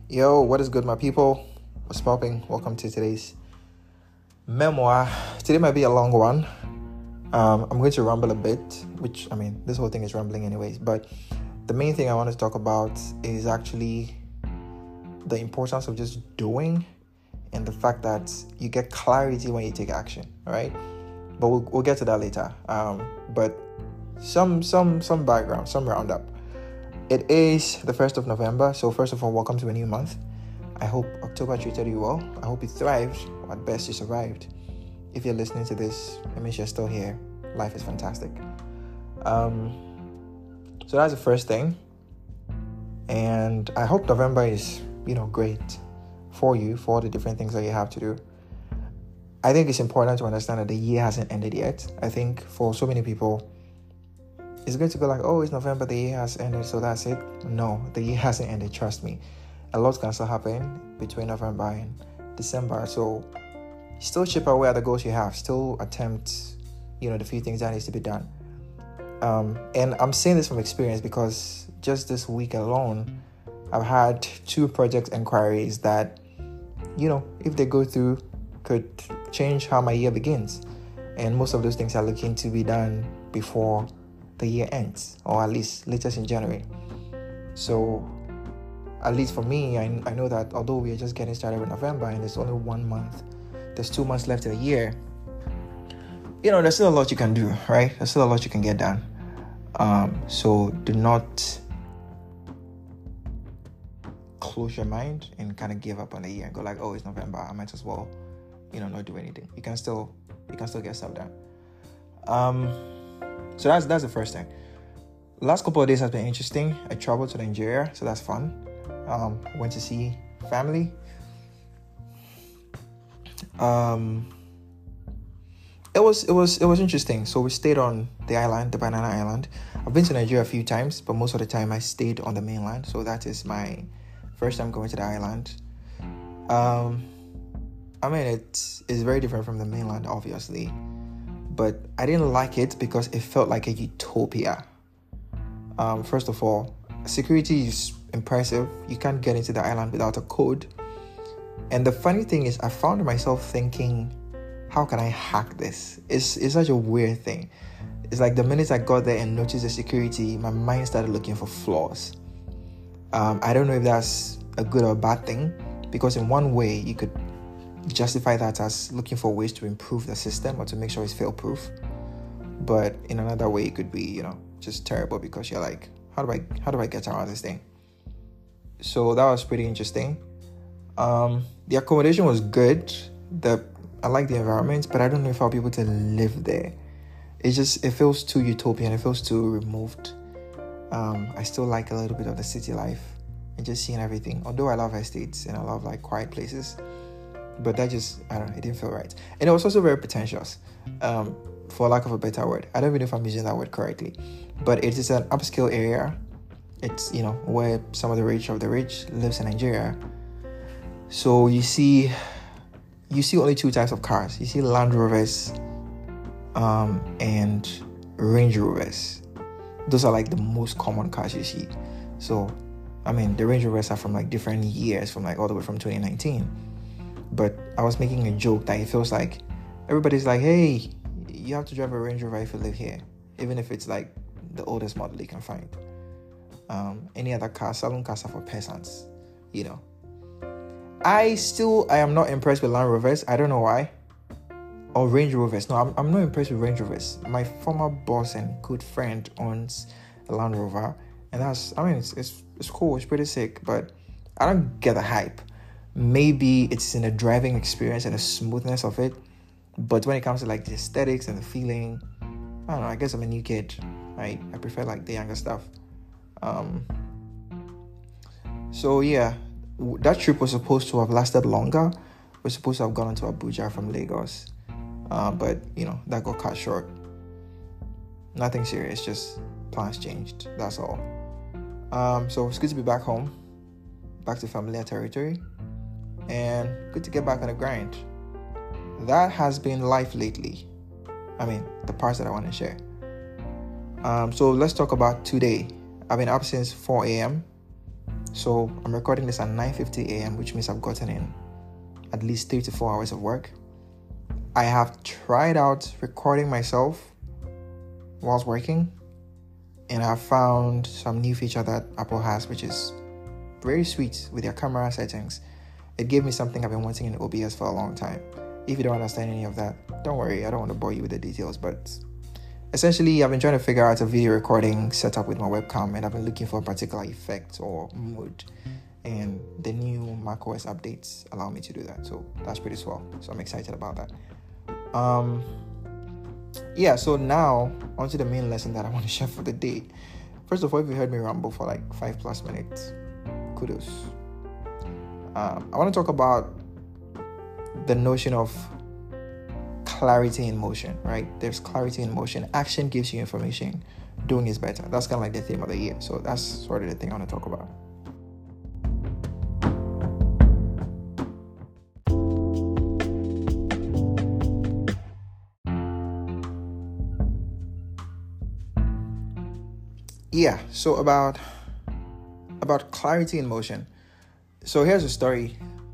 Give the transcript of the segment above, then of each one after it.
Yo, what is good, my people? What's popping? Welcome to today's memoir. Today might be a long one. I'm going to ramble a bit, this whole thing is rambling anyways, but the main thing I want to talk about is actually the importance of just doing and the fact that you get clarity when you take action, all right? But we'll get to that later. But some background, some roundup. It is the 1st of November, so first of all, welcome to a new month. I hope October treated you well. I hope you thrived, or at best you survived. If you're listening to this, it means you're still here. Life is fantastic. So that's the first thing. And I hope November is, great for you, for all the different things that you have to do. I think it's important to understand that the year hasn't ended yet. I think for so many people, it's going to go like, oh, it's November, the year has ended, so that's it. No, the year hasn't ended, trust me. A lot can still happen between November and December, so still chip away at the goals you have, still attempt, the few things that needs to be done. And I'm saying this from experience because just this week alone, I've had 2 project inquiries that, if they go through, could change how my year begins. And most of those things are looking to be done before the year ends, or at least latest in January. So at least for me, I know that although we are just getting started with November and there's only 1 month, there's 2 months left in the year, there's still a lot you can do, right? There's still a lot you can get done. So do not close your mind and kind of give up on the year and go like, oh, it's November, I might as well, not do anything. You can still get stuff done. So that's the first thing. Last couple of days has been interesting. I traveled to Nigeria, so that's fun. Went to see family. It was interesting. So we stayed on the island, the Banana Island. I've been to Nigeria a few times, but most of the time I stayed on the mainland. So that is my first time going to the island. It's very different from the mainland, obviously. But I didn't like it because it felt like a utopia. First of all, security is impressive. You can't get into the island without a code. And the funny thing is, I found myself thinking, how can I hack this? It's such a weird thing. It's like the minute I got there and noticed the security, my mind started looking for flaws. I don't know if that's a good or a bad thing, because in one way, you could justify that as looking for ways to improve the system or to make sure it's fail-proof. But in another way, it could be, just terrible because you're like, how do I get around this thing? So that was pretty interesting. The accommodation was good. I like the environment, but I don't know if I'll be able to live there. It feels too utopian. It feels too removed. I still like a little bit of the city life and just seeing everything. Although I love estates and I love like quiet places, but that just, I don't know, it didn't feel right. And it was also very pretentious, for lack of a better word. I don't even know if I'm using that word correctly, but it is an upscale area. It's, where some of the rich lives in Nigeria. So you see only 2 types of cars. You see Land Rovers, and Range Rovers. Those are like the most common cars you see. So, the Range Rovers are from like different years, from like all the way from 2019. But I was making a joke that it feels like everybody's like, hey, you have to drive a Range Rover if you live here, even if it's like the oldest model you can find. Any other car, salon cars are for peasants, I am not impressed with Land Rovers. I don't know why. Or Range Rovers. No, I'm not impressed with Range Rovers. My former boss and good friend owns a Land Rover, and it's cool, it's pretty sick, but I don't get the hype. Maybe it's in the driving experience and the smoothness of it, but when it comes to like the aesthetics and the feeling, I don't know, I guess I'm a new kid. I prefer like the younger stuff. So yeah, that trip was supposed to have lasted longer. We're supposed to have gone to Abuja from Lagos, but that got cut short. Nothing serious, just plans changed, that's all. So it's good to be back home, back to familiar territory, and good to get back on the grind. That has been life lately. The parts that I want to share. So let's talk about today. I've been up since 4 a.m. So I'm recording this at 9:50 a.m., which means I've gotten in at least 3 to 4 hours of work. I have tried out recording myself whilst working, and I found some new feature that Apple has, which is very sweet with their camera settings. It gave me something I've been wanting in OBS for a long time. If you don't understand any of that, don't worry, I don't want to bore you with the details, but essentially I've been trying to figure out a video recording setup with my webcam, and I've been looking for a particular effect or mood, and the new macOS updates allow me to do that. So that's pretty swell. So I'm excited about that. So now onto the main lesson that I want to share for the day. First of all, if you heard me ramble for like 5+ minutes, kudos. I want to talk about the notion of clarity in motion, right? There's clarity in motion. Action gives you information. Doing is better. That's kind of like the theme of the year. So that's sort of the thing I want to talk about. So about clarity in motion. So here's a story.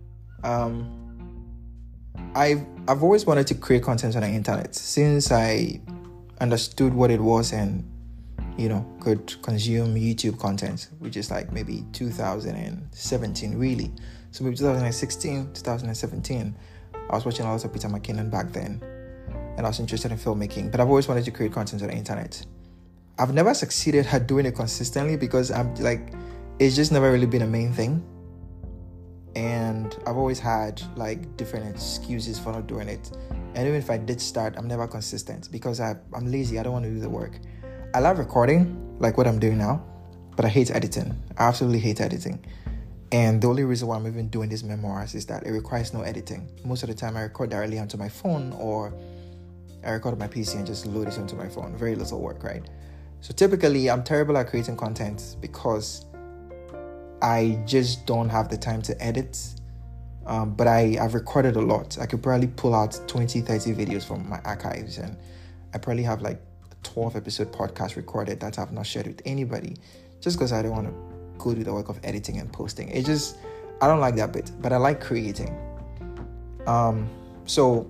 I've always wanted to create content on the internet since I understood what it was and could consume YouTube content, which is like maybe 2017 really. So maybe 2016, 2017, I was watching a lot of Peter McKinnon back then, and I was interested in filmmaking, but I've always wanted to create content on the internet. I've never succeeded at doing it consistently because it's just never really been a main thing. And I've always had like different excuses for not doing it. And even if I did start, I'm never consistent because I'm lazy. I don't want to do the work. I love recording, like what I'm doing now, but I hate editing. I absolutely hate editing. And the only reason why I'm even doing these memoirs is that it requires no editing. Most of the time I record directly onto my phone, or I record on my PC and just load it onto my phone. Very little work, right? So typically I'm terrible at creating content because I just don't have the time to edit, but I've recorded a lot. I could probably pull out 20, 30 videos from my archives, and I probably have like a 12 episode podcast recorded that I've not shared with anybody, just because I don't want to go do the work of editing and posting. I don't like that bit, but I like creating. So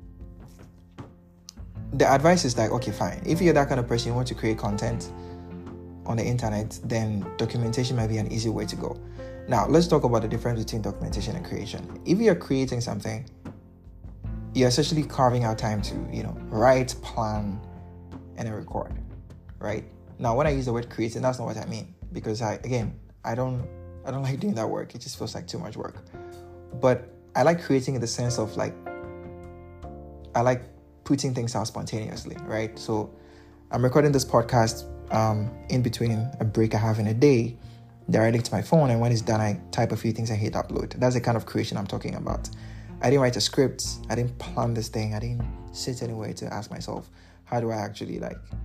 the advice is like, okay, fine. If you're that kind of person, you want to create content on the internet, then documentation might be an easy way to go. Now, let's talk about the difference between documentation and creation. If you're creating something, you're essentially carving out time to, write, plan, and then record, right? Now, when I use the word creating, that's not what I mean, because I don't like doing that work. It just feels like too much work. But I like creating in the sense of like, I like putting things out spontaneously, right? So I'm recording this podcast in between a break I have in a day, directly to my phone, and when it's done, I type a few things and hit upload. That's the kind of creation I'm talking about. I didn't write a script. I didn't plan this thing. I didn't sit anywhere to ask myself, how do I actually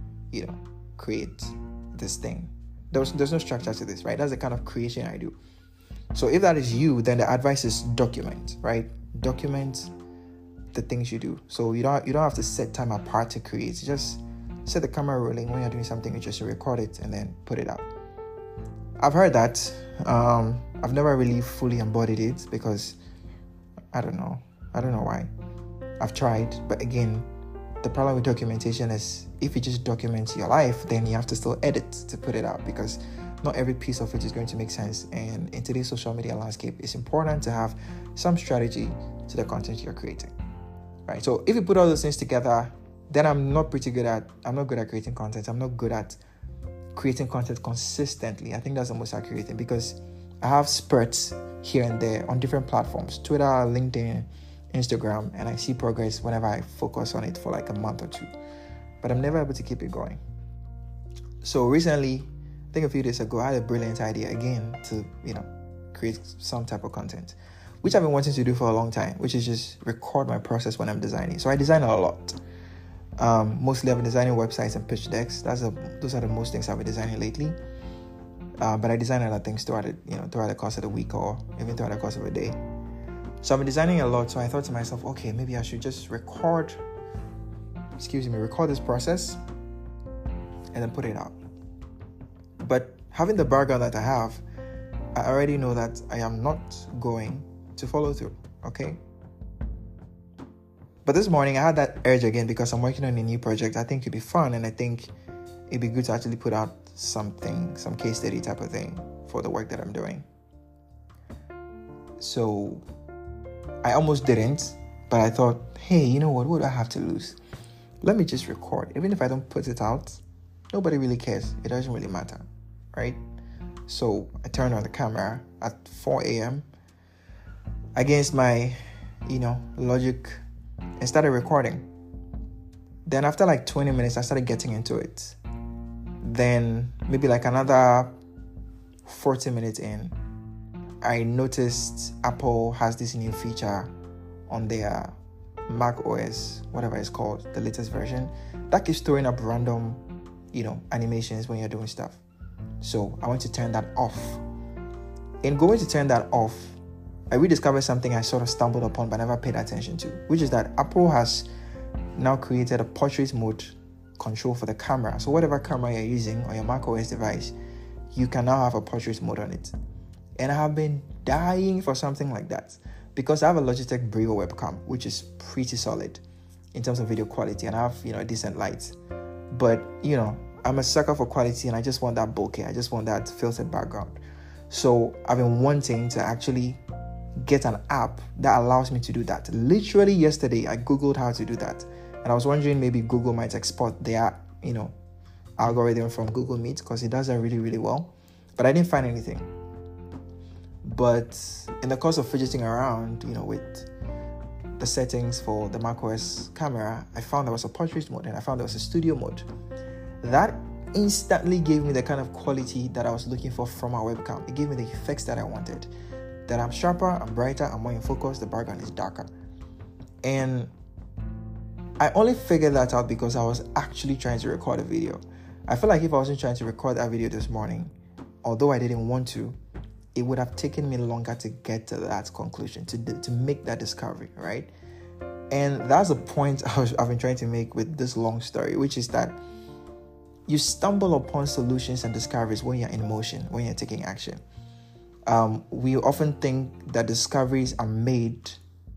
create this thing? There's no structure to this, right? That's the kind of creation I do. So if that is you, then the advice is document, right? Document the things you do. So you don't have to set time apart to create. Just set the camera rolling. When you're doing something, you just record it and then put it out. I've heard that. I've never really fully embodied it because I don't know why. I've tried, but again, the problem with documentation is if you just document your life, then you have to still edit to put it out, because not every piece of it is going to make sense. And in today's social media landscape, it's important to have some strategy to the content you're creating, right? So if you put all those things together, then I'm not good at creating content. I'm not good at creating content consistently. I think that's the most accurate thing, because I have spurts here and there on different platforms, Twitter, LinkedIn, Instagram, and I see progress whenever I focus on it for like a month or two, but I'm never able to keep it going. So recently, I think a few days ago, I had a brilliant idea again to, create some type of content, which I've been wanting to do for a long time, which is just record my process when I'm designing. So I design a lot. Mostly I've been designing websites and pitch decks. Those are the most things I've been designing lately. But I design other things throughout the course of the week, or even throughout the course of a day. So I've been designing a lot. So I thought to myself, okay, maybe I should just record this process and then put it out. But having the background that I have, I already know that I am not going to follow through, okay? But this morning I had that urge again because I'm working on a new project. I think it'd be fun, and I think it'd be good to actually put out something, some case study type of thing for the work that I'm doing. So I almost didn't, but I thought, hey, you know what do I have to lose? Let me just record. Even if I don't put it out, nobody really cares. It doesn't really matter, right? So I turned on the camera at 4 a.m. against my, logic, and started recording. Then after like 20 minutes, I started getting into it. Then maybe like another 40 minutes in, I noticed Apple has this new feature on their Mac OS, whatever it's called, the latest version, that keeps throwing up random, animations when you're doing stuff. So I want to turn that off. In going to turn that off, I rediscovered something I sort of stumbled upon but never paid attention to, which is that Apple has now created a portrait mode control for the camera. So whatever camera you're using on your macOS device, you can now have a portrait mode on it. And I have been dying for something like that because I have a Logitech Brio webcam, which is pretty solid in terms of video quality, and I have, a decent light. But, I'm a sucker for quality, and I just want that bokeh. I just want that filtered background. So I've been wanting to actually get an app that allows me to do that. Literally yesterday, I Googled how to do that. And I was wondering maybe Google might export their, algorithm from Google Meet because it does that really, really well. But I didn't find anything. But in the course of fidgeting around, with the settings for the macOS camera, I found there was a portrait mode and I found there was a studio mode. That instantly gave me the kind of quality that I was looking for from my webcam. It gave me the effects that I wanted. That I'm sharper, I'm brighter, I'm more in focus, the background is darker. And I only figured that out because I was actually trying to record a video. I feel like if I wasn't trying to record that video this morning, although I didn't want to, it would have taken me longer to get to that conclusion, to make that discovery, right? And that's the point I've been trying to make with this long story, which is that you stumble upon solutions and discoveries when you're in motion, when you're taking action. We often think that discoveries are made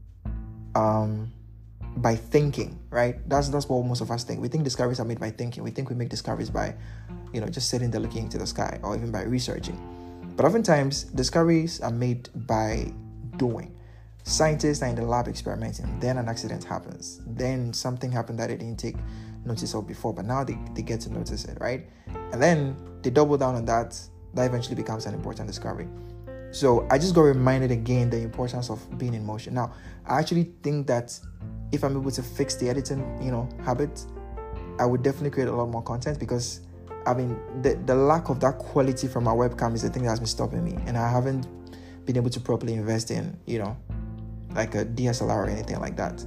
by thinking, right? That's what most of us think. We think discoveries are made by thinking. We think we make discoveries by, just sitting there looking into the sky, or even by researching. But oftentimes, discoveries are made by doing. Scientists are in the lab experimenting. Then an accident happens. Then something happened that they didn't take notice of before, but now they get to notice it, right? And then they double down on that. That eventually becomes an important discovery. So I just got reminded again the importance of being in motion. Now, I actually think that if I'm able to fix the editing, habit, I would definitely create a lot more content because, the lack of that quality from my webcam is the thing that has been stopping me. And I haven't been able to properly invest in, like a DSLR or anything like that.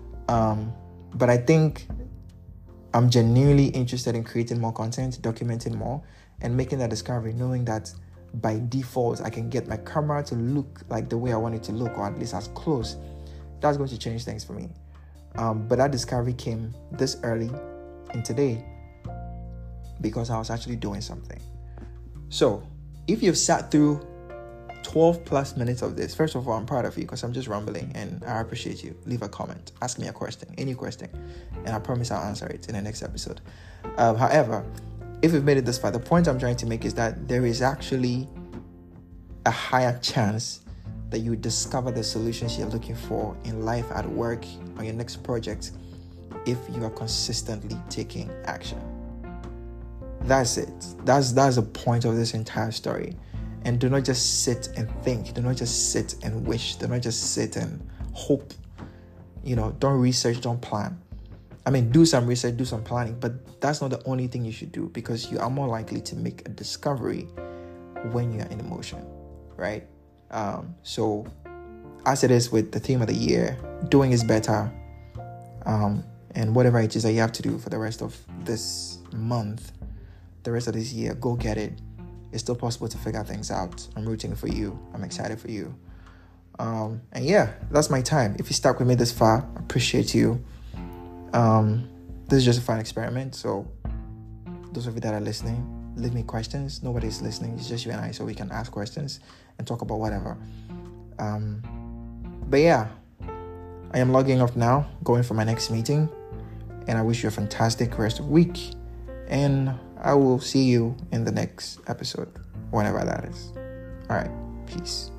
But I think I'm genuinely interested in creating more content, documenting more, and making that discovery, knowing that by default, I can get my camera to look like the way I want it to look, or at least as close. That's going to change things for me. But that discovery came this early in today because I was actually doing something. So if you've sat through 12 plus minutes of this, first of all, I'm proud of you because I'm just rambling and I appreciate you. Leave a comment, ask me a question, any question, and I promise I'll answer it in the next episode. However, if you've made it this far, the point I'm trying to make is that there is actually a higher chance that you discover the solutions you're looking for in life, at work, on your next project, if you are consistently taking action. That's it. That's the point of this entire story. And do not just sit and think. Do not just sit and wish. Do not just sit and hope. Don't research, don't plan. Do some research, do some planning, but that's not the only thing you should do because you are more likely to make a discovery when you're in motion, right? So as it is with the theme of the year, doing is better. And whatever it is that you have to do for the rest of this month, the rest of this year, go get it. It's still possible to figure things out. I'm rooting for you. I'm excited for you. And yeah, that's my time. If you stuck with me this far, I appreciate you. This is just a fun experiment. So those of you that are listening, leave me questions. Nobody's listening. It's just you and I, so we can ask questions and talk about whatever. But yeah, I am logging off now, going for my next meeting, and I wish you a fantastic rest of the week, and I will see you in the next episode, whenever that is. All right, peace.